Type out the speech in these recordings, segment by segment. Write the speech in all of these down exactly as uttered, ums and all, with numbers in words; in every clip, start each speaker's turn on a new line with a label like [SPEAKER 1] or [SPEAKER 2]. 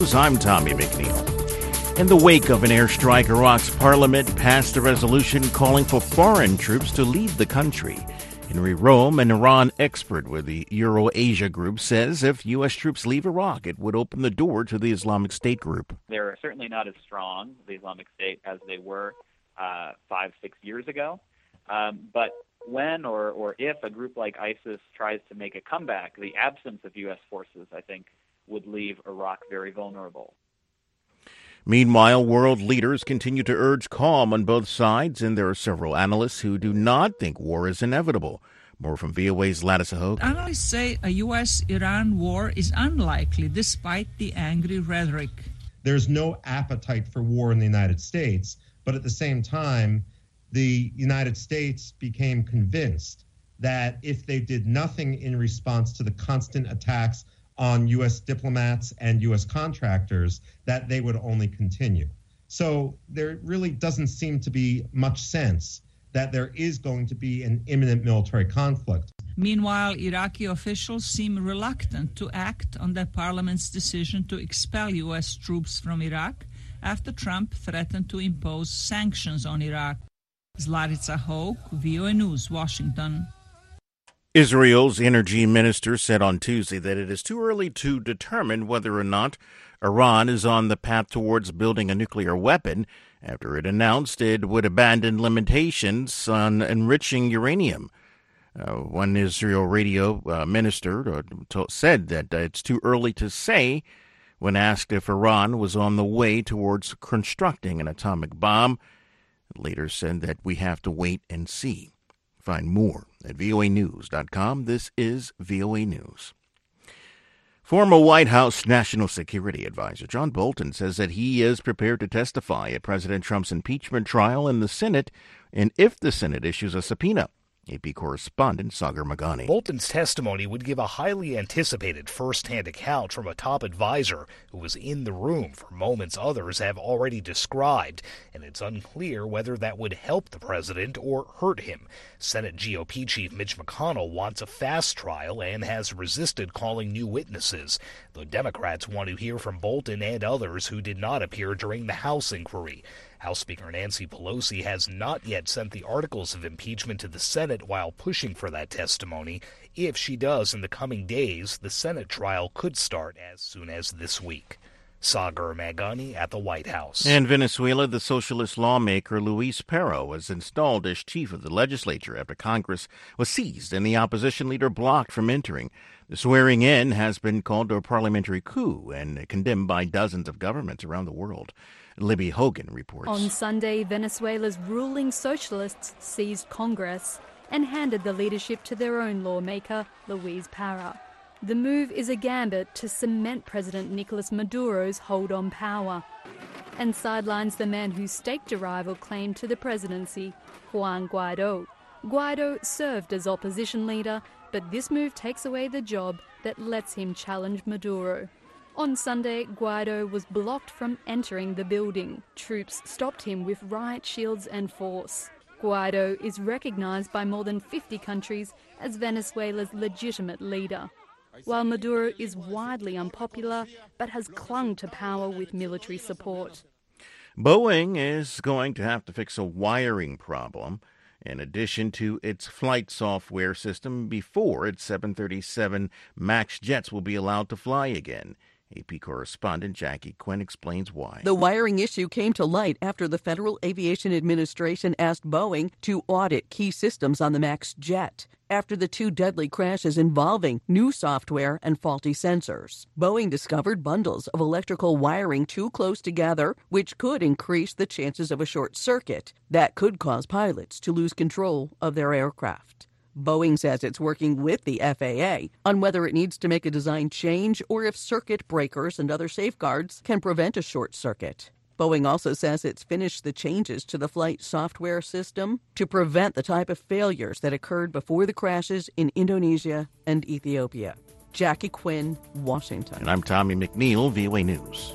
[SPEAKER 1] I'm Tommy McNeil. In the wake of an airstrike, Iraq's parliament passed a resolution calling for foreign troops to leave the country. Henry Rome, an Iran expert with the Euro-Asia Group, says if U S troops leave Iraq, it would open the door to the Islamic State group.
[SPEAKER 2] They're certainly not as strong, the Islamic State, as they were uh, five, six years ago. Um, but when or, or if a group like ISIS tries to make a comeback, the absence of U S forces, I think, would leave Iraq very vulnerable.
[SPEAKER 1] Meanwhile, world leaders continue to urge calm on both sides, and there are several analysts who do not think war is inevitable. More from V O A's Ladis Hogue.
[SPEAKER 3] Analysts say a U S Iran war is unlikely despite the angry rhetoric.
[SPEAKER 4] There's no appetite for war in the United States, but at the same time, the United States became convinced that if they did nothing in response to the constant attacks on U S diplomats and U S contractors, that they would only continue. So there really doesn't seem to be much sense that there is going to be an imminent military conflict.
[SPEAKER 3] Meanwhile, Iraqi officials seem reluctant to act on their parliament's decision to expel U S troops from Iraq after Trump threatened to impose sanctions on Iraq. Zlatica Hoke, V O A News, Washington.
[SPEAKER 1] Israel's energy minister said on Tuesday that it is too early to determine whether or not Iran is on the path towards building a nuclear weapon after it announced it would abandon limitations on enriching uranium. Uh, one Israel radio uh, minister uh, to- said that uh, it's too early to say when asked if Iran was on the way towards constructing an atomic bomb. Later said that we have to wait and see. Find more at V O A news dot com. This is V O A News. Former White House National Security Advisor John Bolton says that he is prepared to testify at President Trump's impeachment trial in the Senate, and if the Senate issues a subpoena. A P correspondent Sagar Magani.
[SPEAKER 5] Bolton's testimony would give a highly anticipated first-hand account from a top advisor who was in the room for moments others have already described, and it's unclear whether that would help the president or hurt him. Senate G O P Chief Mitch McConnell wants a fast trial and has resisted calling new witnesses, though Democrats want to hear from Bolton and others who did not appear during the House inquiry. House Speaker Nancy Pelosi has not yet sent the articles of impeachment to the Senate while pushing for that testimony. If she does in the coming days, the Senate trial could start as soon as this week. Sagar Magani at the White House.
[SPEAKER 1] In Venezuela, the socialist lawmaker Luis Perro was installed as chief of the legislature after Congress was seized and the opposition leader blocked from entering. The swearing-in has been called a parliamentary coup and condemned by dozens of governments around the world. Libby Hogan reports.
[SPEAKER 6] On Sunday, Venezuela's ruling socialists seized Congress and handed the leadership to their own lawmaker, Luis Perro. The move is a gambit to cement President Nicolas Maduro's hold on power and sidelines the man who staked a rival claim to the presidency, Juan Guaido. Guaido served as opposition leader, but this move takes away the job that lets him challenge Maduro. On Sunday, Guaido was blocked from entering the building. Troops stopped him with riot shields and force. Guaido is recognized by more than fifty countries as Venezuela's legitimate leader, while Maduro is widely unpopular but has clung to power with military support.
[SPEAKER 1] Boeing is going to have to fix a wiring problem in addition to its flight software system before its seven thirty-seven MAX jets will be allowed to fly again. A P correspondent Jackie Quinn explains why.
[SPEAKER 7] The wiring issue came to light after the Federal Aviation Administration asked Boeing to audit key systems on the MAX jet after the two deadly crashes involving new software and faulty sensors. Boeing discovered bundles of electrical wiring too close together, which could increase the chances of a short circuit that could cause pilots to lose control of their aircraft. Boeing says it's working with the F A A on whether it needs to make a design change or if circuit breakers and other safeguards can prevent a short circuit. Boeing also says it's finished the changes to the flight software system to prevent the type of failures that occurred before the crashes in Indonesia and Ethiopia. Jackie Quinn, Washington.
[SPEAKER 1] And I'm Tommy McNeil, V O A News.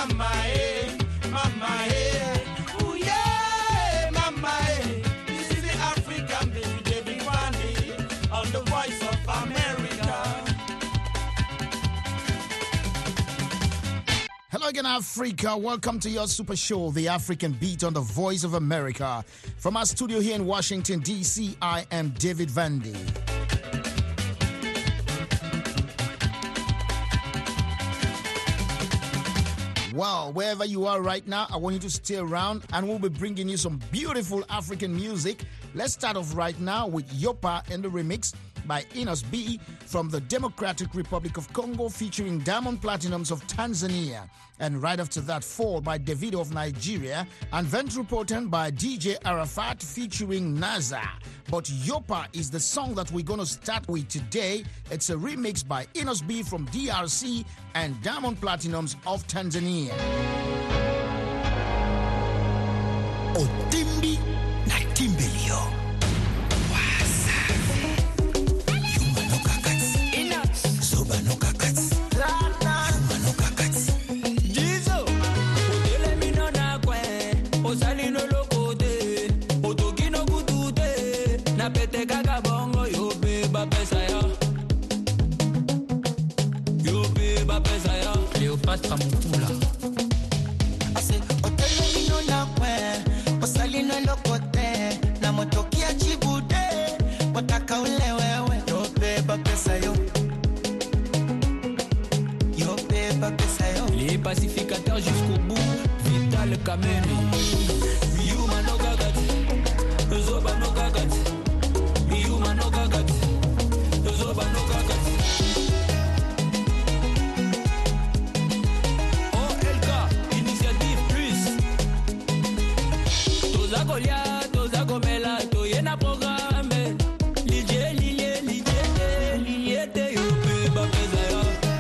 [SPEAKER 8] mama, eh, mama, eh. Ooh, yeah, mama, eh. This is the African baby, David Vandy, on the Voice of America.
[SPEAKER 9] Hello again, Africa. Welcome to your super show, The African Beat on the Voice of America. From our studio here in Washington, D C, I am David Vandy. Well, wherever you are right now, I want you to stay around and we'll be bringing you some beautiful African music. Let's start off right now with Yopa and the remix by Enos B from the Democratic Republic of Congo featuring Diamond Platinums of Tanzania. And right after that, Fall by Davido of Nigeria and Ventripotent by D J Arafat featuring Naza. But Yopa is the song that we're going to start with today. It's a remix by Enos B from D R C and Diamond Platinums of Tanzania.
[SPEAKER 10] Otimbi na Timbelio.
[SPEAKER 8] Cleopatra Mutula. I said, Otele mino na kwe, osali no lokote, na motokia chibude, wataka ule wewe. Yo beba pesa yo, yo beba pesa yo. Les pacificateurs jusqu'au bout, Vital Kameni. Yuma no gagati, Zoba no gagati, Yuma no gagati, Zoba no gagati. Goliath, Zagomela, Toyena programme. Lilie, lilie, lilie, lilie, yo pe ba pezaya.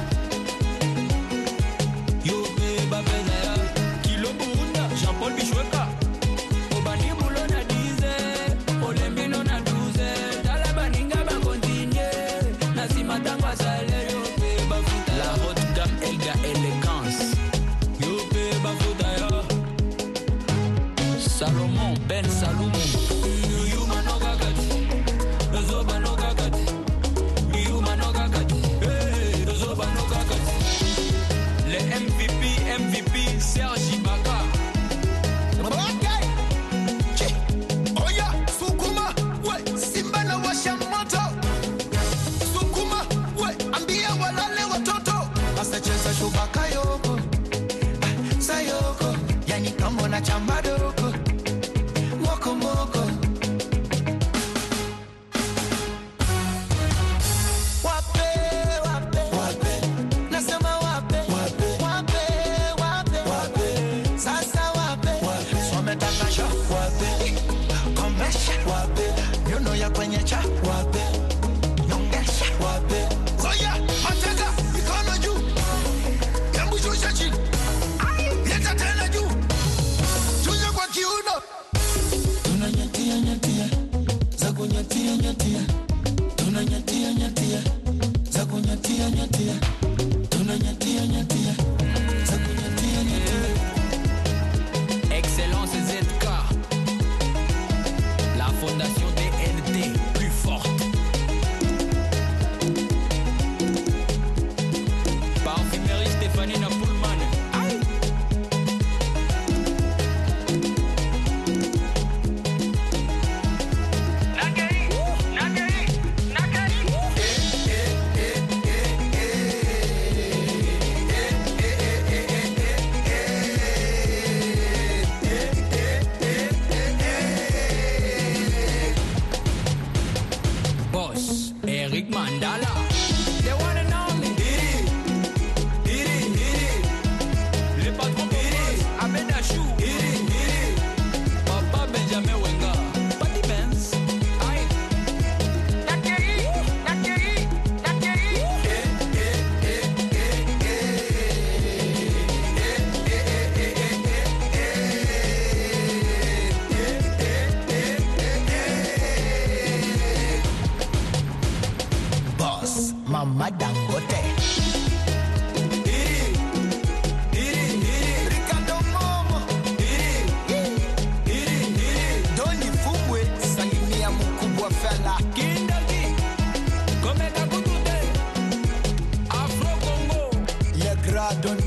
[SPEAKER 8] Yo pe ba pezaya. Kilo Bunda, Jean-Paul Bichweka. Obani Boulon a dix, Olembino na douze. Talabaninga ba continue. Nasima tangwa sale, yo pe ba futa. La haute gamme, Elga élégance. Yo pe ba futa ya. Salomon, Ben Salomon. Yuma no gagati, Zoba no gagati. Yuma no gagati, hey, Zoba no gagati. Le M V P, M V P, Serge Ibaka. Okay. Che, Oya, Sukuma, we, Simba na washa moto. Sukuma, we, ambia walale watoto. Asa cheza shubaka yoko, sayoko, yani kama na chambado. Moko moko wape wape wape nasema wape wape wape wape wape sasa wape wape sometaka sha wape komesha wape yono ya kwenye cha wape nyongesha wape oya mateka mikono juu hebu shusha chini leta tena juu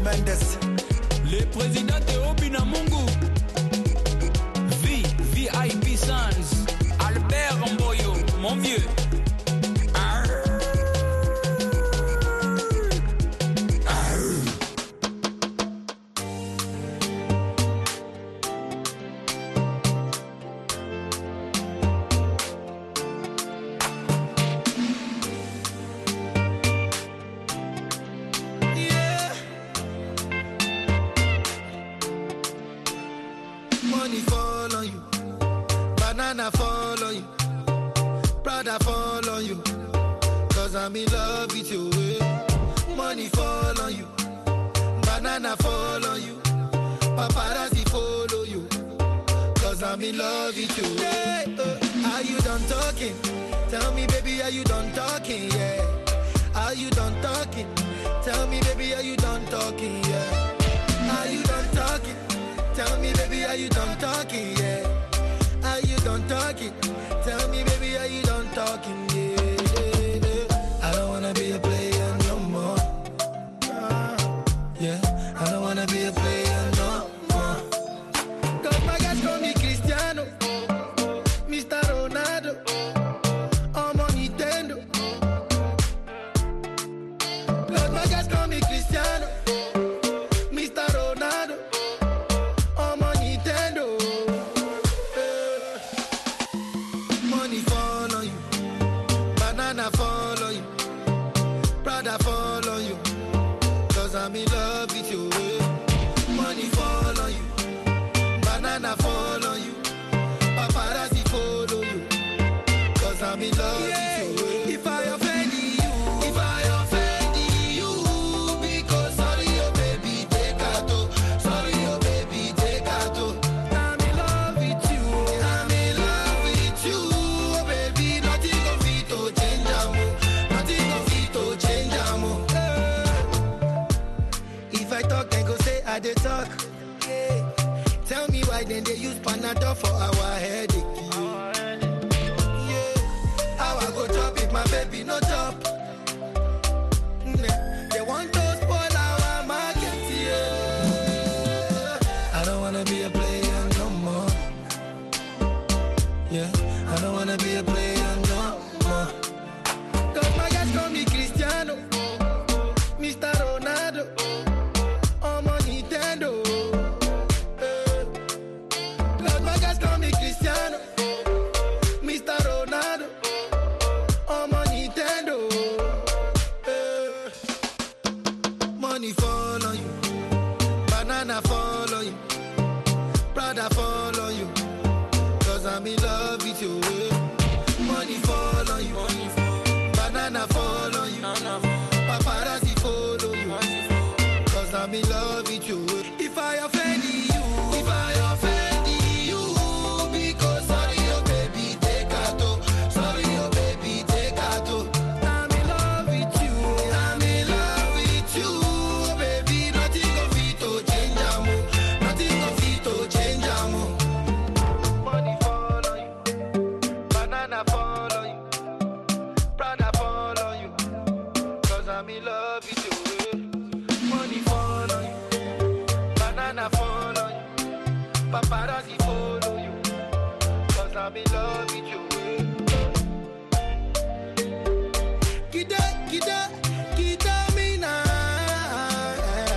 [SPEAKER 10] Mendes.
[SPEAKER 8] Le président de Obina Mungu. V, V I P Sons. Albert Mboyo, mon vieux.
[SPEAKER 10] Money fall on you, banana fall on you, Prada fall on you, cause I'm in love with you. eh. Money fall on you, banana fall on you, paparazzi follow you, cause I'm in love with you. Hey, uh, are you done talking? Tell me baby, are you done talking? Yeah. Are you done talking? Tell me baby, are you done talking? Yeah. Are you done talking? Tell me, baby, are you done talking? Yeah. Are you done talking? Tell me, baby, are you done talking? Yeah. yeah, yeah. I don't wanna be a player no more. Uh, yeah. I don't wanna be a player no more. Cause my guys call me Cristiano, Mister Ronaldo, I'm on Nintendo. Cause my guys call me Cristiano, Mister Ronaldo. Money fall on you, banana fall on you, Prada fall on you, cause I'm in love with you. eh. Money fall on you, banana fall on you, paparazzi follow you, cause I'm in love yeah. with you. eh. If I offend you, if I offend you, because sorry, oh baby, take a toe, sorry, oh baby, take a toe. I'm in love with you, I'm in love with you, oh baby, nothing go fit to change amo, nothing go fit to change amo. If I talk, then go say I dey talk. Yeah. Tell me why then they use Panadol for our headache. Yeah. How I go chop if my baby no chop? Nah. They want to spoil our market. Yeah. I don't wanna be a player no more. Yeah. I don't wanna be a player no more. Cause my guys call me Cristiano, Mister Ronaldo, I'm on Nintendo. Eh. Cause my guys call me Cristiano, Mister Ronaldo, I'm on Nintendo. Eh. Money fall on you, banana fall on you, Prada fall on you, cause I'm in love with you. eh. Money fall on you, banana fall on you, paparazzi follow you, cause I'm in love with you. eh. If I offend you, if I offend you, because sorry, oh baby, take a toe, sorry, oh baby, take a toe. I'm in love with you, I'm in love with you, oh baby, nothing go fit to change amo, nothing go fit to change amo. Money fall on you, banana fall on you, Prada fall on you, cause I'm in love with you. eh. Money fall on you, banana fall on you, paparazzi follow you, cause I'm in love with you. eh. Kida, kida, kida me now.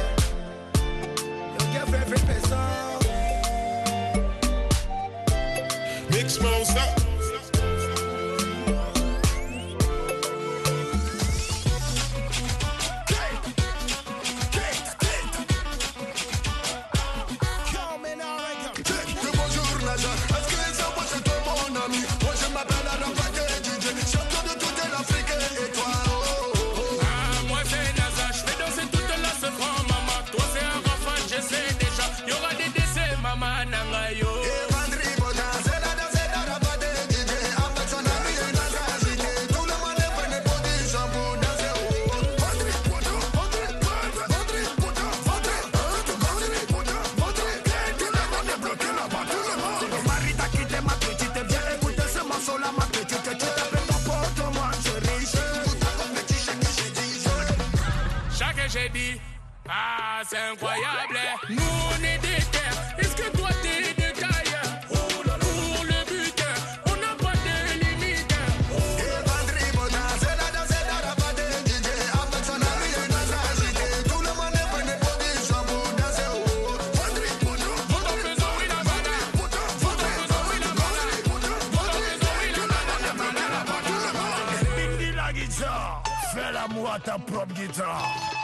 [SPEAKER 10] Your girlfriend, friend, person.
[SPEAKER 11] Big smells up.
[SPEAKER 10] Come in, all right, come.
[SPEAKER 11] Bonjour, Naja. Est-ce que ça va, c'est ton bon ami? Moi, je
[SPEAKER 8] c'est incroyable. Nous on est des terres. Est-ce que toi t'es des tailles? Pour le but, on n'a pas de limite. Tout le monde est prêt pour position pour danser.
[SPEAKER 12] Dindi la guitare, fais l'amour à ta propre guitare.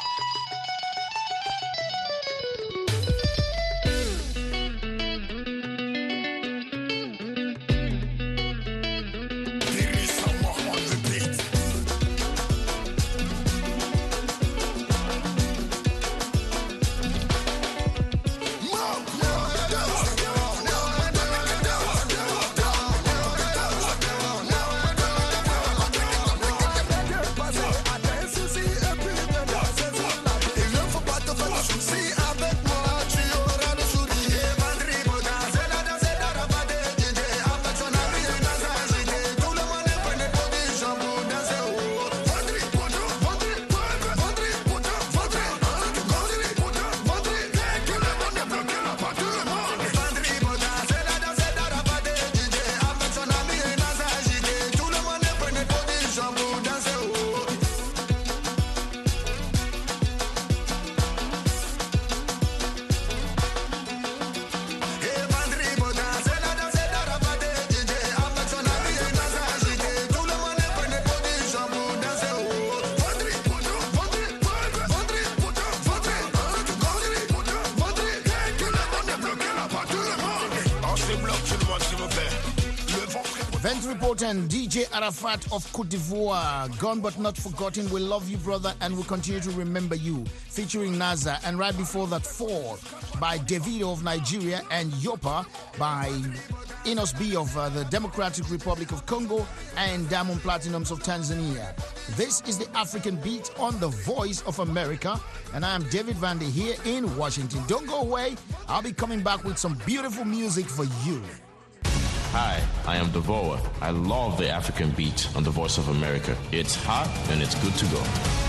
[SPEAKER 9] And D J Arafat of Cote d'Ivoire, gone but not forgotten. We love you, brother, and we'll continue to remember you. Featuring Naza, and right before that, Fall by Davido of Nigeria, and Yopa by Enos B of uh, the Democratic Republic of Congo, and Diamond Platinums of Tanzania. This is the African Beat on the Voice of America, and I am David Vandy here in Washington. Don't go away. I'll be coming back with some beautiful music for you.
[SPEAKER 13] Hi, I am Devoa. I love the African Beat on the Voice of America. It's hot and it's good to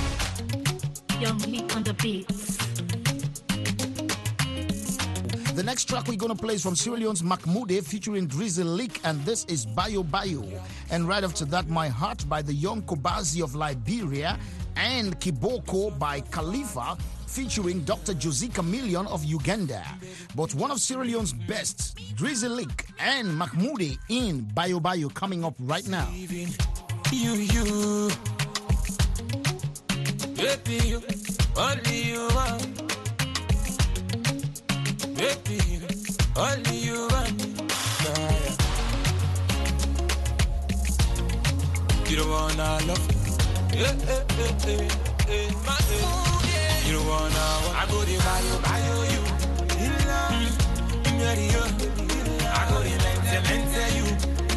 [SPEAKER 13] go.
[SPEAKER 14] Young Lee on the beats.
[SPEAKER 9] The next track we're going to play is from Sierra Leone's Mahmoude featuring Drizzy Lick, and this is Bayo Bayo. And right after that, My Heart by the Young Kobazi of Liberia, and Kiboko by Khalifa featuring Doctor Josie Chameleon of Uganda. But one of Sierra Leone's best, Drizzy Lick and Mahmoude in Bayo Bayo, coming up right now.
[SPEAKER 8] You, you, baby, you, only you want. Baby, you, only you want. You don't wanna love. Yeah, yeah, yeah, yeah, yeah. Mahmoude, yeah. You don't wanna. I go to buy you, buy you, you. Mm, ready, you. I go to mente, mente, you.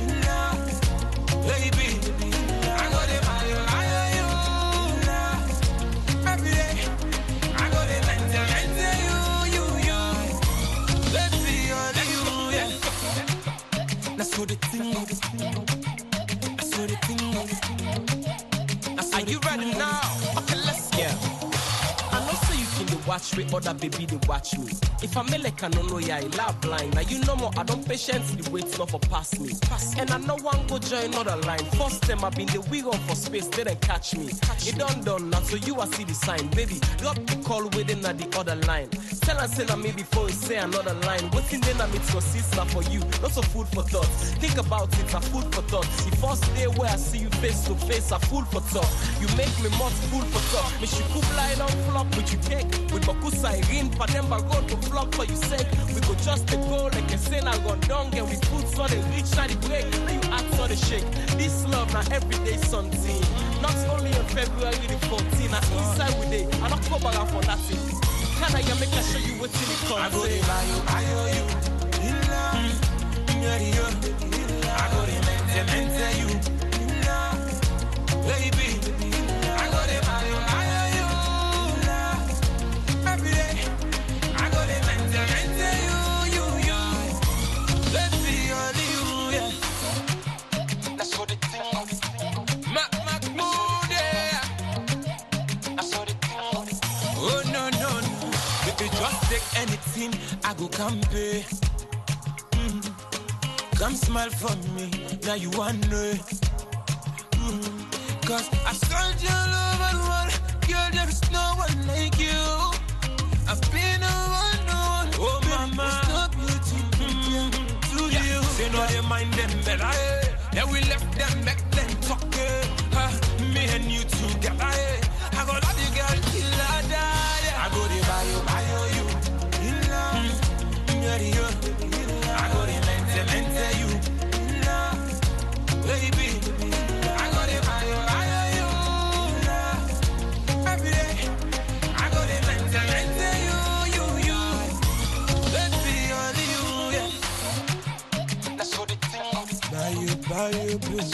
[SPEAKER 8] Baby, I go to buy you, buy you. Every day, I go to mente, mente, you, you, you. Baby, only you, yeah. That's what the thing is. That's what the thing is. Are you ready now? Okay, let's go. Yeah. I know so you can watch me, other baby they watch me. If I'm like I don't know yeah, I love blind. Now you know more, I don't patiently wait not for pass me. Pass and I know one go join another line. First time I've been the wheel on for space, they didn't catch me. Catch it done done now, so you are see the sign. Baby, drop the call within at the other line. Tell and say that me before you say another line. Waiting then I meet your sister for you. Lots of food for thought. Think about it, a food for thought. The first day where I see you face to face, a food for thought. You make me much food for thought. Me she cook line on flop with you cake. With Bakusa Irene, Pademba road to flop for you sake. We go just to go like a sin I gone down. And we put so they reach out the break. Now you act so the shake. This love now everyday something. Not only on February the fourteenth. Now inside with it. I don't come back for nothing. Can I make I show you what in it comes? I go to buy you, buy you. I go to mente, mente you. Baby, I go to buy you, buy you. Every day, I go to mente, mente you, you, you. Baby, only you, yeah. That's what it is. Mahmoude, yeah. That's what it is. Oh no, no, no. Just take anything, I go campaign. Mm. Come smile for me, now you want it. Mm. Cause I searched all over the world, girl, there's no one like you. I've been around the world, oh mama, it's the beauty, mm. to yeah. you. They know they mind them better, eh? Yeah, we left them back then talking. Huh? Me and you together, eh? I go love you, girl, till I die. I go to buy you, buy you, in love. Mm. You. I go to mente, mente you, in love. Baby, I go to buy you, buy you, in love. Every day, I go to mente, mente you, you, you. Let's be only you, yeah. That's what it is. Buy you, buy you, please.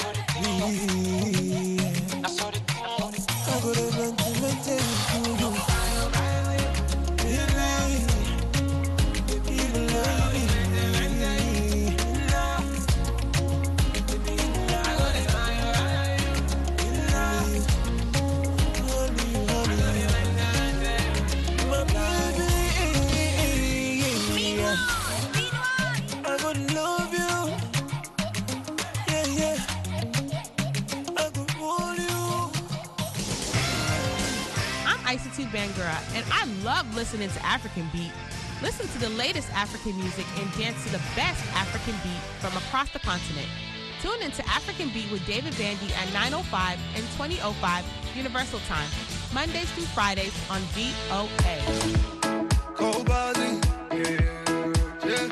[SPEAKER 8] That's what it is. I go to mente, mente you, you.
[SPEAKER 14] Bangura, and I love listening to African Beat. Listen to the latest African music and dance to the best African beat from across the continent. Tune into African Beat with David Vandy at nine oh five and twenty oh five Universal Time, Mondays through Fridays on V O A.
[SPEAKER 10] Cold body, yeah, yeah.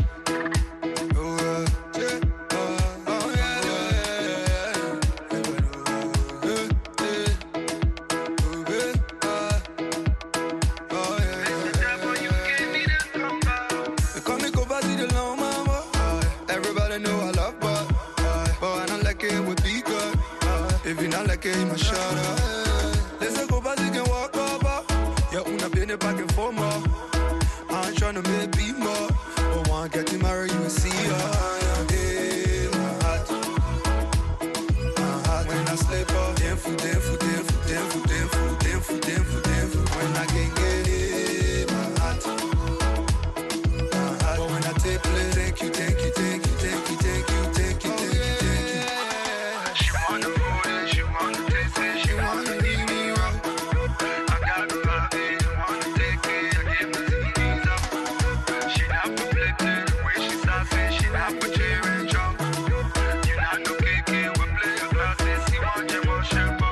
[SPEAKER 15] Okay, my shot up. Let's go back and walk over. Yeah, una been back and forth more. I'm trying to make be more. But one getting married, you will see her. Hey, my heart. My heart. When I sleep up, damn food, damn food, damn food, damn food, damn food, damn food, damn food, damn food. When I can get it, my heart. My heart. But when I take play, thank you, thank you, thank you, thank you, thank you, thank you, thank you, thank you. She wanna hold it, she wanna taste it, she wanna leave me wrong. I gotta love it, wanna take it, I give my C Ds up. She not for play play, the way she sassy, she not for cheer and jump. You not no K K, we play your classes, see one gem or shampoo.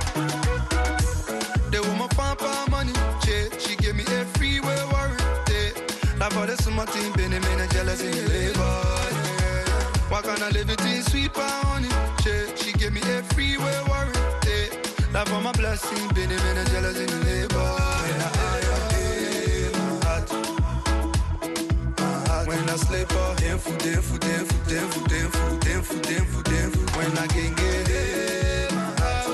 [SPEAKER 15] They want my papa money, she, she gave me a freeway warranty. Like for the summer team, Benny, man, and jealous in your labor. Why can't I live it in sweet honey? She, she gave me a freeway warranty. Love for my blessing, Benny, man, and jealous in the labor. When I eye my heart, my heart. When I sleep up, damn food, damn food, damn food, damn food, damn food, damn food, damn food, damn food. When I can get it, my heart,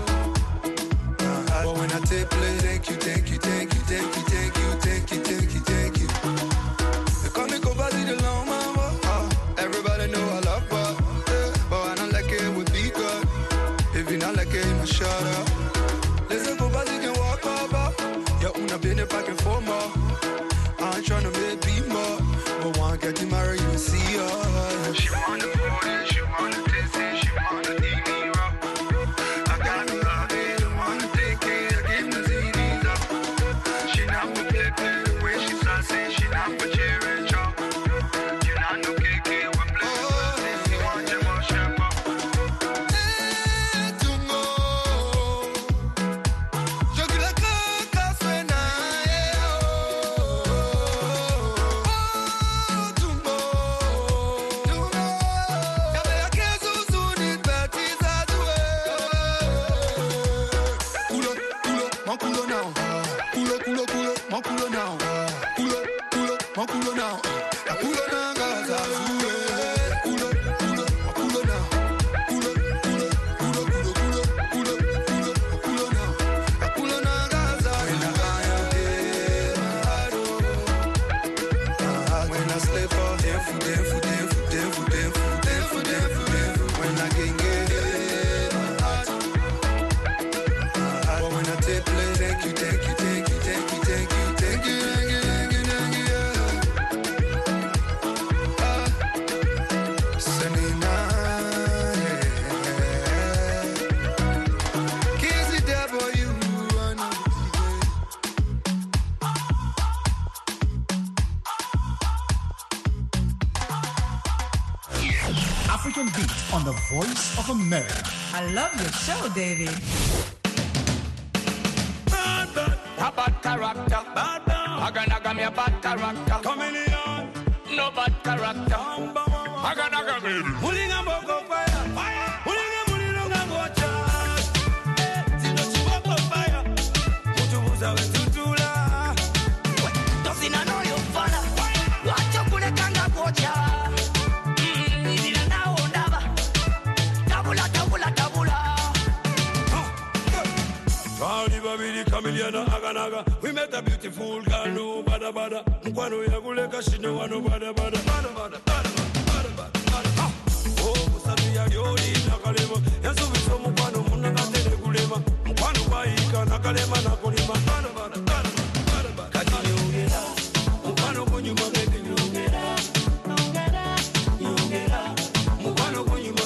[SPEAKER 15] my heart. But when I take play, thank you, thank you, thank you, thank you, thank you, thank you, thank you, thank you. They call me Kovazi the long mama. Everybody know I love her, yeah. But I don't like it with be good. If you not like it, you must shut up. Listen, go back, you can walk over. Yeah, una been back and forth more. I ain't tryna make be more. But one get you married, you will see her. She wanna hold it, she wanna taste it, she wanna leave me raw. I gotta love it, I wanna take it, I give my C Ds up. She not for play play, the way she sassy, she not for cheer and jump. You not no K K. Thank you, thank you, thank you, thank you, thank you, thank you, thank you, thank you, thank you.
[SPEAKER 9] African Beat on the Voice of America.
[SPEAKER 16] I love your show, David.
[SPEAKER 8] Bad, bad, a bad character. Bad, bad. Aga naga me a bad character. Chameleon. No bad character. Aga naga me. Mulinga boko fire. Fire. Mulinga mulinga ngocha. Zino chiboko fire. Mutu buza we tutula. Dosina no yo fana. Wacho kule kanga ngocha. Nizina na ondaba. Tabula tabula tabula. Rowdy babidi chameleon aga naga. We met a beautiful girl no bada bada. Mkwano ya kuleka shino wano bada bada. Bada bada bada bada bada bada. Oh musatu ya yori nakalema. Yansu biso mkwano muna katele kulema. Mkwano baika nakalema nakulima. Bada bada bada bada bada. Kati yongera. Mkwano kunyuma baby yongera. Yongera. Yongera. Mkwano kunyuma.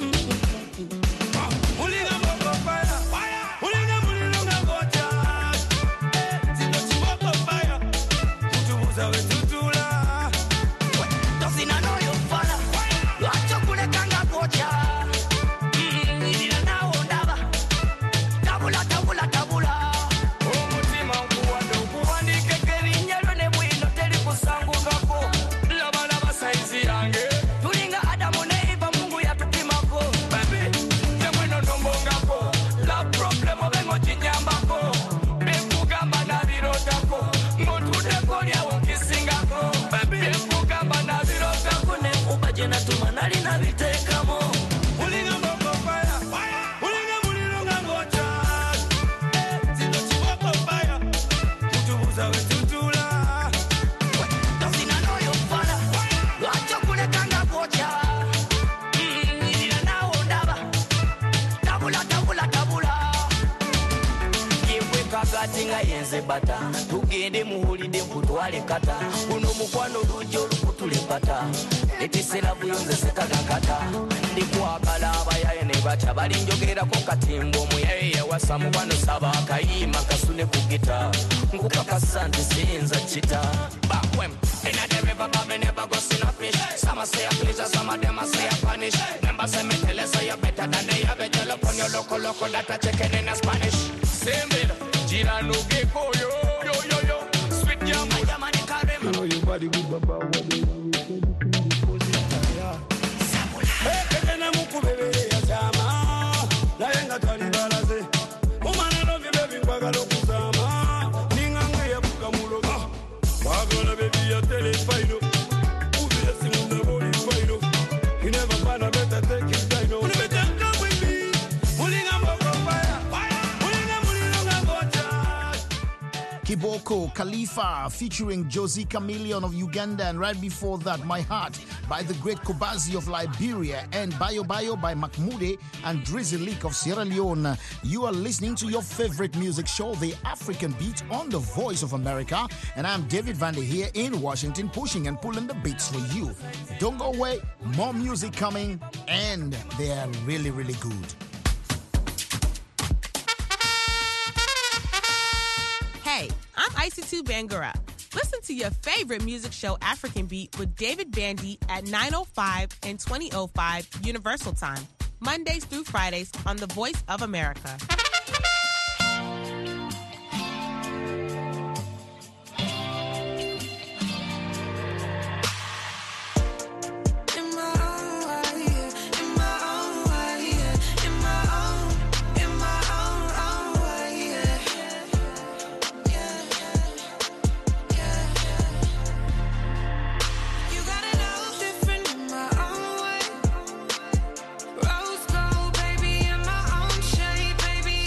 [SPEAKER 8] Mulinga mboko fire. Fire. Mulinga mulinga ngocha. Zino chiboko fire. Mutu buza we tutula. Dosina no yo fana. Wacho kule kanga ngocha. Nizina na ondaba. Tabula tabula tabula. Omutima nkuwanda okuwandika ekerinnyalo ne bwino teri kusangukako. Laba laba saizi yange. Tulinga Adamu ne Eva Mungu yatupimako. Baby, temweno nombongako. La problem obengo chinyambako. Bekugamba nabirotako. Ngontudeko lyawo nkisingako. Baby, bekugamba nabirotako. Ne ubaje natuma nali nabitekamo. Mulinga mboko fire. Mulinga muliro nga ngocha. Zino chiboko fire. Mutubuza we tutula. Dosina no yo fana. Wacho kule kanga ngocha. Nizina na ondaba. Tabula tabula tabula. Yewe kakati nga yenze bata. Tugende muhulide kutwale kata. Uno mukwano lujo lukutule bata. Etisera buyonze sekagakata. Ndikwagala abayaye ne bacha balinjogerako katimbo omuyaye yawasa mukwano saba akayima kasune ku gita. Nkukakasa nti siyinza kita. Bakwem. In a the river, but me never go see no fish. Some a say a pleasure, some of them a say a punish. Remember say me tell you say you better than they have. Tell up on your loco loco that a chicken in a Spanish. Same bit. Gira no gecko yo yo yo yo. Sweet jam, my damn it carem.
[SPEAKER 17] know your body with Baba.
[SPEAKER 8] Hey, kena mukubebele ya chama. La yenga tali balaze. Umana love you baby kwagala okuzama. Ningange ya bukamulo. Wagona baby ya tele faino. Ubi ya simu na boli faino. You never find a better take it down. You better come with me. Mulinga mboko fire. Mulinga mulinga ngocha.
[SPEAKER 9] Kiboko Khalifa featuring Josie Chameleon of Uganda, and right before that, My Heart by the Great Kobazi of Liberia, and Bayo Bayo by Mahmoude and Drizzy Leak of Sierra Leone. You are listening to your favorite music show, The African Beat, on the Voice of America, and I'm David Vander here in Washington, pushing and pulling the beats for you. Don't go away, more music coming, and they are really, really good.
[SPEAKER 14] Hey, I'm Icy two Bangura. Listen to your favorite music show, African Beat, with David Bandy at nine oh five and twenty oh five Universal Time, Mondays through Fridays on The Voice of America.
[SPEAKER 18] Rose gold, baby, in my own shade, baby.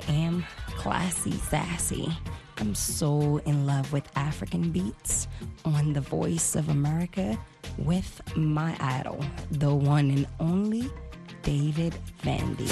[SPEAKER 17] am classy, sassy. I'm so in love with African beats on The Voice of America with my idol, the one and only David Vandy.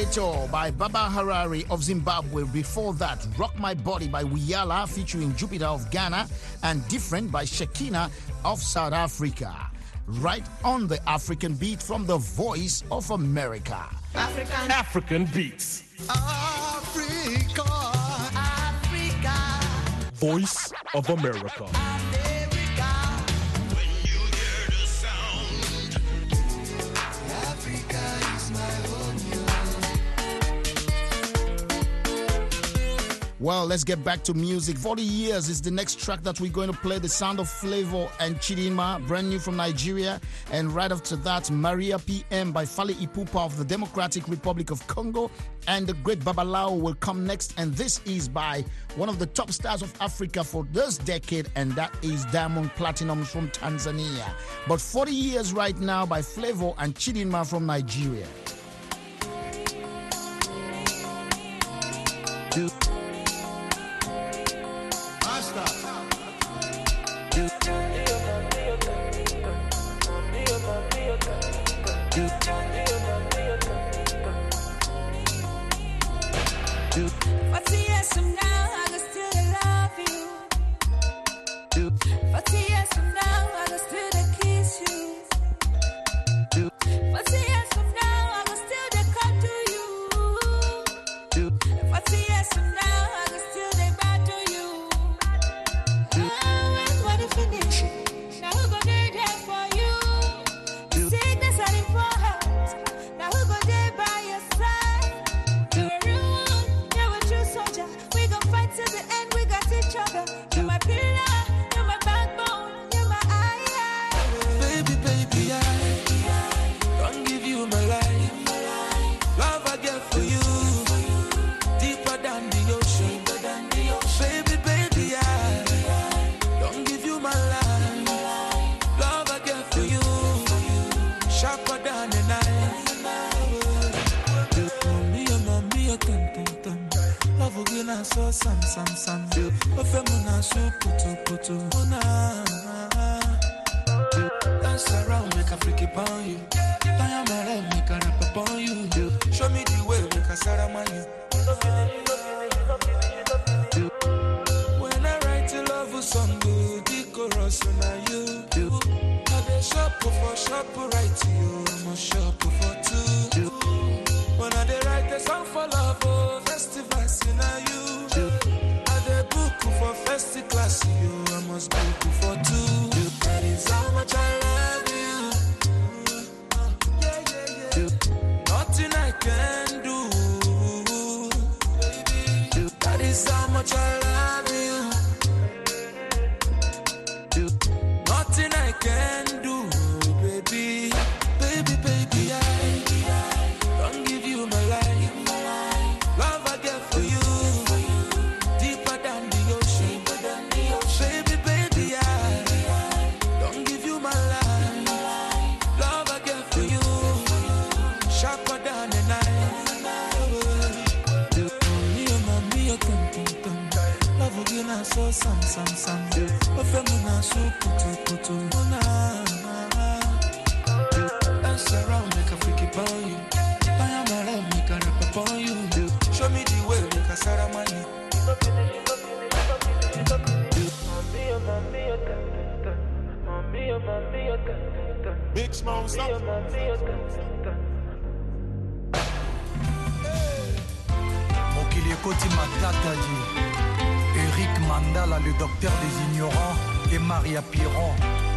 [SPEAKER 9] Senator by Baba Harari of Zimbabwe. Before that, Rock My Body by Wiyala featuring Jupiter of Ghana, and Different by Shekina of South Africa. Right on the African beat from the Voice of America.
[SPEAKER 12] African, African beats.
[SPEAKER 10] Africa, Africa.
[SPEAKER 12] Voice of America.
[SPEAKER 9] Well, let's get back to music. forty years is the next track that we're going to play. The sound of Flavor and Chidinma, brand new from Nigeria. And right after that, Maria P M by Fally Ipupa of the Democratic Republic of Congo. And the great Babalao will come next. And this is by one of the top stars of Africa for this decade, and that is Diamond Platnumz from Tanzania. But forty years right now by Flavor and Chidinma from Nigeria. Do-
[SPEAKER 18] forty years from now, I can still love you. forty years from now, I can still kiss you. forty years from now, I can still come to you. forty years from now, I can still battle you. Oh, when it finish, now who go there for you? Sickness and importance, now who go there by your side? We gon' fight till the end, we got each other. You're my pillar, you're my backbone, you're my eye.
[SPEAKER 10] Baby, baby, I don't give you my life. Love I get for you, deeper than the ocean. Baby, baby, I don't give you my life. Love I get for you, sharper than the knife. Me, oh, me, oh, tum, tum, tum. Love again, so sam sam sam. Ofemuna so putu putu. Una. Dance around, make a freaky upon you. Time around, make a rap upon you. Show me the way, make a sarama you. When I write a love song, the chorus on you. I dey shop for shop right to you. I'm a shop for two. When I dey write a song for love, oh, festivals in you. I dey book for festy class, you. I must book for two. That is how much I love you. Yeah, yeah, yeah. Nothing I can do. That is how much I love you. Nothing I can do, baby. Baby, baby, I don't give you my life. Love I get for you, deeper than the ocean. Baby, baby, I don't give you my life. Love I get for you, sharper than the knife. Me, oh, mommy, oh, tum, tum, tum. Love again, so sam, sam, sam. Ofemuna so putu, putu. Una. Dance around, make a freaky upon you. I am around, make a rap upon you. Show me the way, make a saramani.
[SPEAKER 11] Big Smoke, stop.
[SPEAKER 19] Mokili Ekoti Matata dit Eric Mandala, le docteur des ignorants, et Maria Piron.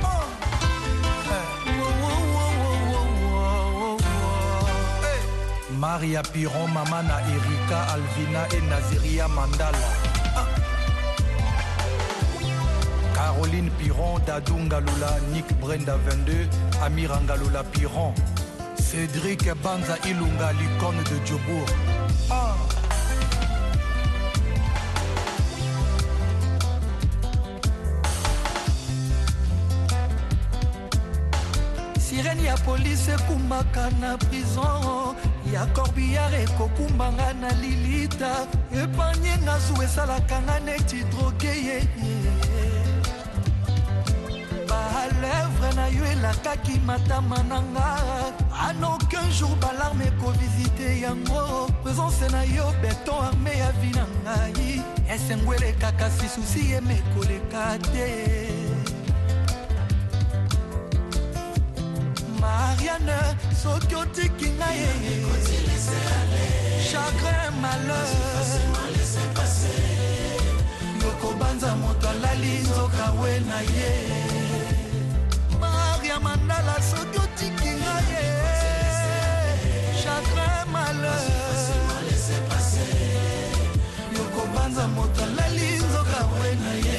[SPEAKER 19] Maria Piron, Mamana Erika, Alvina et Naziria Mandala. Caroline Piron, Dadou Ngaloula, Nick Brenda vingt-deux, Amir Ngaloula Piron. Cédric Banza Ilunga, l'icône de Djobour. Ah. Sirène ya police ekumaka na prison ya corbillard ekokumbanga na lilita epanye ngazu esalaka nga neti droge ye balèvre na yo elakaki matama na nga an aucun jour balarme ekovisite yango présence na yo beton arme ya vi na ngai esengo elekaka si susi emekoleka te Marianne soki otiki ngai chagrin malheur yokobanza moto alali nzoka we na ye Maria Mandala soki otiki ngai chagrin malheur yokobanza moto alali nzoka we na ye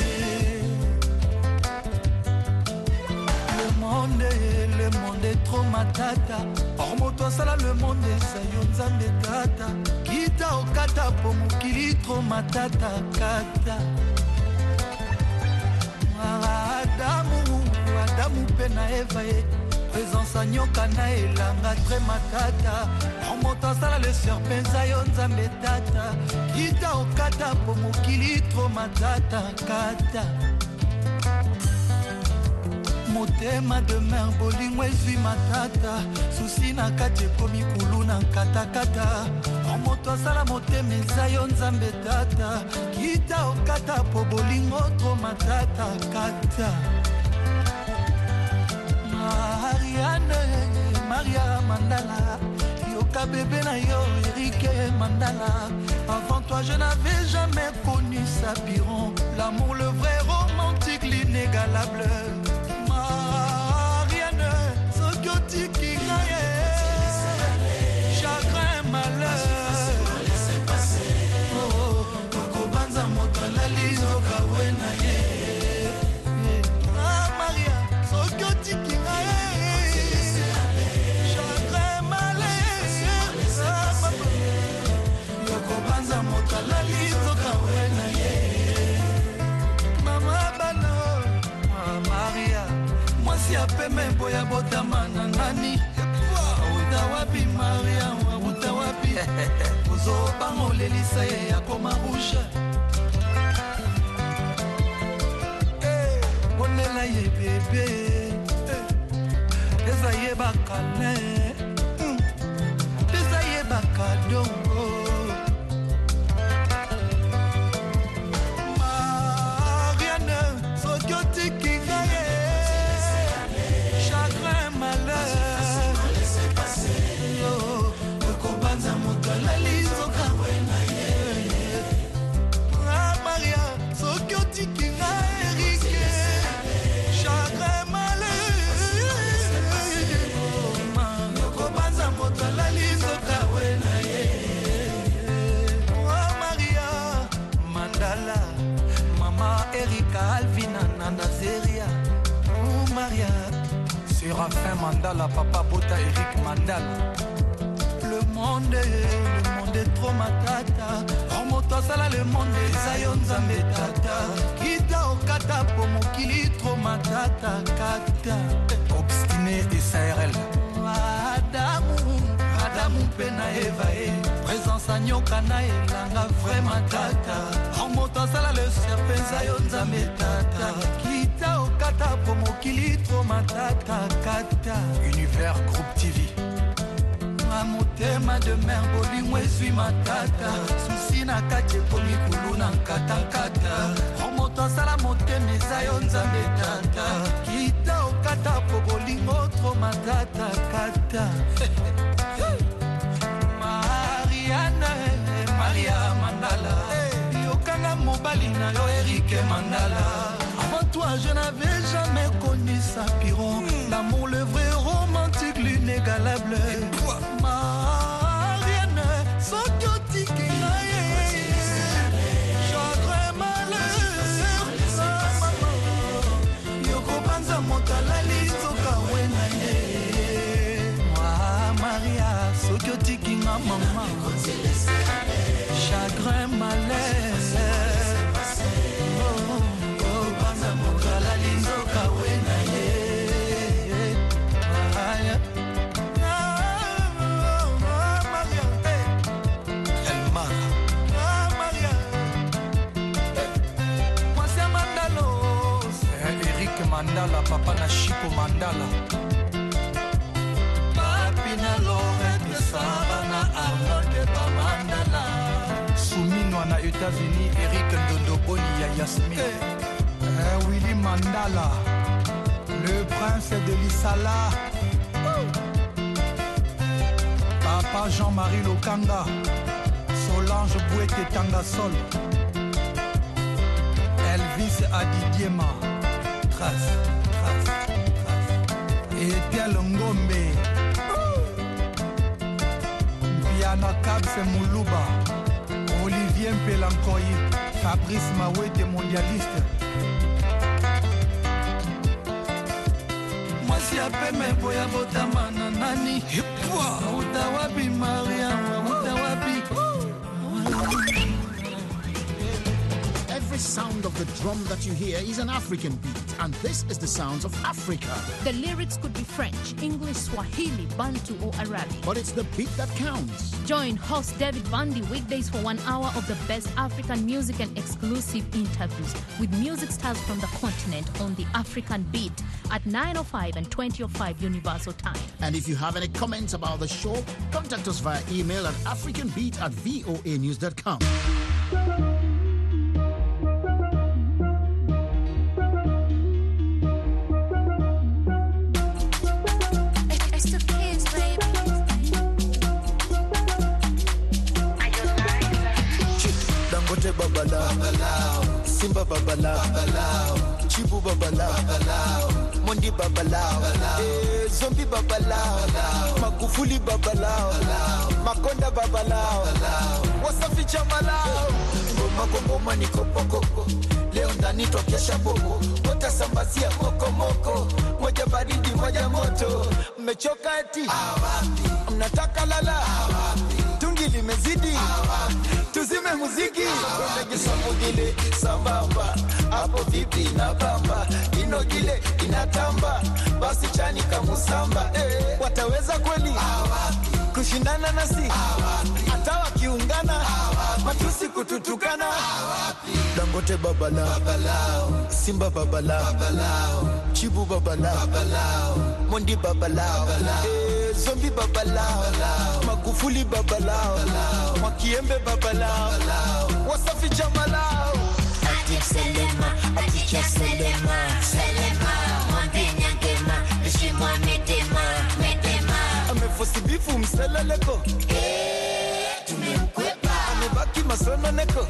[SPEAKER 19] Le monde, le monde est trop matata or moto asala le monde esayo nzambe tata kita okata po mokili trop matata kata Adamu, Adamu pe na Eva ye présence a nyoka na elanga très matata or moto asala le serpent esayo nzambe tata kita okata po mokili trop matata kata motema de mer bolingo ezwi matata susi na kati ekomi kulu na katakata moto asala motema eza yo nzambe tata kita okata po bolingo tro matata kata Marianne Maria Mandala yoka bébé na yo Erike Mandala avant toi je n'avais jamais connu Sapiron l'amour le vrai romantique l'inégalable Marianne, soki otiki ngai chagrin malheur okobanza moto alali nzoka we na ye Maria, soki otiki ngai chagrin malheur okobanza moto alali nzoka we na ye Mama bana Maria mwasi apeme boya botama na nani uta wapi Maria uta wapi uzobango lelisa ye akoma rouge bonela ye bebe eza ye bakale eza ye bakadongo Marianne soki otiki ngai Maria, soki otiki ngai Erike chagrin malheur yokobanza moto alali nzoka we na ye Maria Mandala Mama Erika Alvina na Nazeria Maria Séraphin Mandala Papa Bota Eric Mandala Le monde, le monde est trop matata or moto asala le monde eza yo nzambe tata kita okata po mokili trop matata kata obstiné et S A R L Adamu, Adamu pe na Eva e présence a nyoka na elanga vrai matata or moto asala le serpent eza yo nzambe tata kita okata po mokili trop matata kata Univers Groupe T V motema de mer bolingo ezwi matata susi na kati ekomi kulu na nkatakata moto asala motema eza yo nzambe tata kita okata po bolingo tro matata kata Marianne Maria Mandala yokanga mobali na yo Erike Mandala avant toi je n'avais jamais connu Sapiron l'amour le vrai romantique l'inégalable Marianne soki otiki ngai chagrin malheur yokobanza moto alali nzoka we na ye Maria soki otiki nga mama chagrin malheur yokobanza moto alali nzoka we na ye Mandala, papa na Chico Mandala. Papi na Lorette Saba na Arnold Ba Mandala. Souminwa na États-Unis, Eric Ndodoboni ya Yasmine. Eh, Willy Mandala, le prince de l'Isala. Papa Jean-Marie Lokanga, Solange Bouete Tangasol, Elvis Adidiema, Trace, Trace, Trace, Etiel Ngombe, Piana Kabse Moulouba, Olivier Mpelankoyi, Fabrice Mawete mondialiste. Mwasi apeme boya botama na nani Hipwa Utawapi Mariam Utawapi.
[SPEAKER 9] Every sound of the drum that you hear is an African beat, and this is the sounds of Africa.
[SPEAKER 20] The lyrics could be French, English, Swahili, Bantu, or Arabic.
[SPEAKER 9] But it's the beat that counts.
[SPEAKER 20] Join host David Bundy weekdays for one hour of the best African music and exclusive interviews with music stars from the continent on the African Beat at nine oh five and twenty oh five Universal Time.
[SPEAKER 9] And if you have any comments about the show, contact us via email at africanbeat at voa news dot com.
[SPEAKER 10] Babala, babalao, Simba babalao, babalao, Chibu babalao, babalao, Mondi babalao, eh, Zombi babalao, Magufuli babalao, Makonda babalao, Wasafi chamalao, Ngoma ngoma ni kopo kopo, leo ndani tokesha bobo, watasambazia moko moko, moja baridi moja moto, mmechoka eti, awapi, mnataka lala, awapi, tungi limezidi, awapi, tuzime muziki, kwenda samugile, sambamba, hapo vipi na bamba, inogile, inatamba, basi chani kamusamba, eh, wataweza kweli, awapi, kushindana nasi, awapi, hata wakiungana, awapi, matusi kututukana, awapi, Dangote babalao, babalao, Simba babalao, babalao, Chibu babalao, babalao, Mondi babalao, babalao, eh, Zombi babalao, babalao, Magufuli babalao, babalao, Makiembe babalao, babalao, Wasafi jamalao, Ati Selema, Ati Selema, Selema, Mwambi nyangema, Nishimwa medema, medema, Amefosi bifu mseleleko, eh, tumemkwepa, Amebaki masono neko,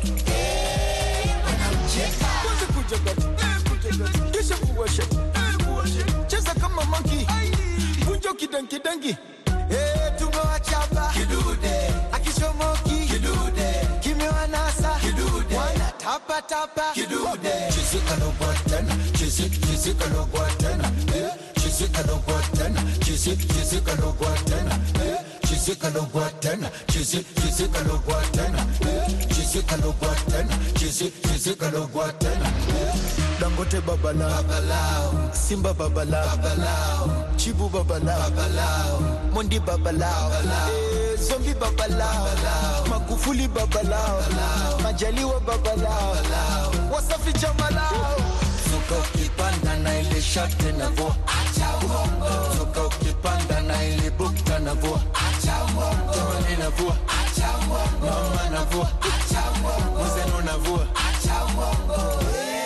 [SPEAKER 10] eh, wanamcheka, kwanza kuja gati, eh, kuja gati, kisha kuwashe, eh, kuwashe, cheza kama monkey, kunjo kidankidangi, eh, tumewachapa, kidude, akishomoki, kidude, kimewanasa, kidude, wana tapa tapa, kidude, chizika no button, chizik, chizika no button, eh, chizika no button, chizik, chizika no button, eh, chizika no button, chizik, chizika no button, eh, chizika no button, chizik, chizika no button, Dangote babalao, babalao, Simba babalao, babalao, Chibu babalao, babalao, Mondi babalao, babalao, eh, Zombi babalao, babalao, Magufuli babalao, babalao, Majaliwa babalao, babalao, Wasafi jamalao, Zuka ukipanda na ile shate na vo, acha uongo, Zuka ukipanda na ile bukta na vo, acha uongo, Jamani na vo, acha uongo, Mama na vo, acha uongo, Mzeno na vo, acha uongo,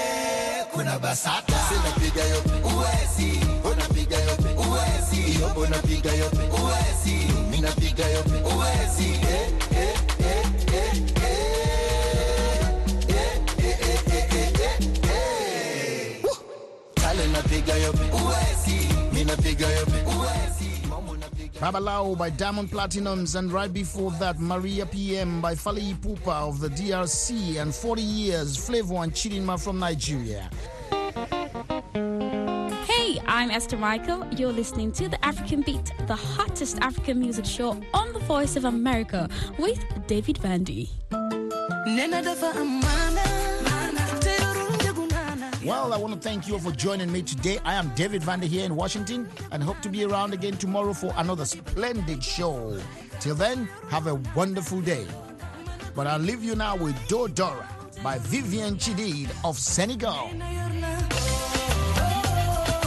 [SPEAKER 10] kuna basata sina piga yope uwezi unapiga yope uwezi yobo napiga yope uwezi mimi napiga yope uwezi eh eh eh eh eh eh eh tale napiga yope uwezi mimi napiga yope uwezi
[SPEAKER 9] Babalao by Diamond Platinums, and right before that, Maria P M by Fally Ipupa of the D R C, and forty years, Flavor and Chidinma from Nigeria.
[SPEAKER 21] Hey, I'm Esther Michael. You're listening to The African Beat, the hottest African music show on the Voice of America with David Vandy.
[SPEAKER 9] Well, I want to thank you all for joining me today. I am David Vander here in Washington and hope to be around again tomorrow for another splendid show. Till then, have a wonderful day. But I'll leave you now with Do Dora by Vivian Chidid of Senegal.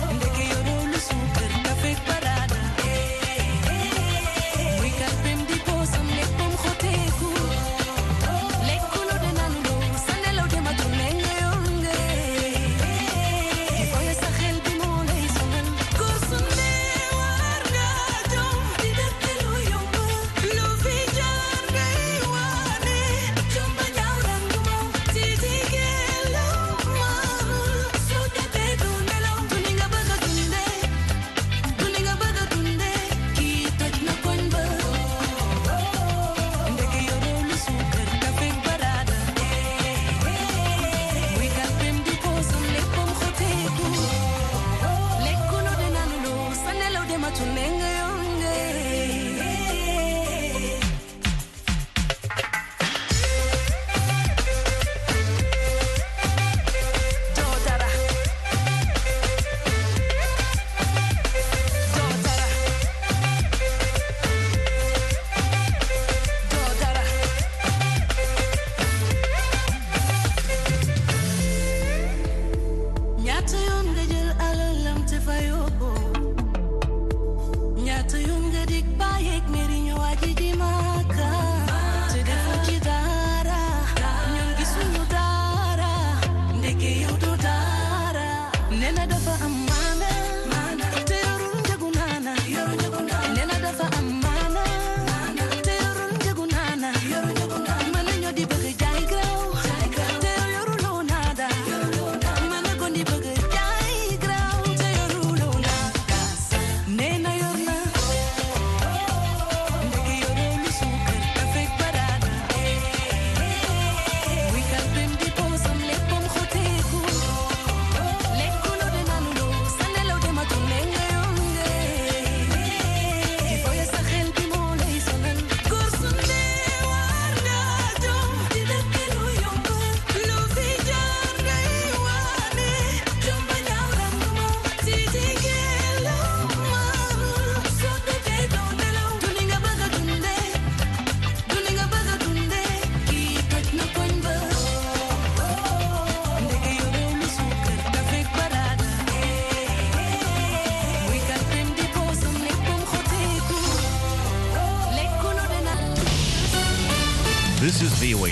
[SPEAKER 1] V O A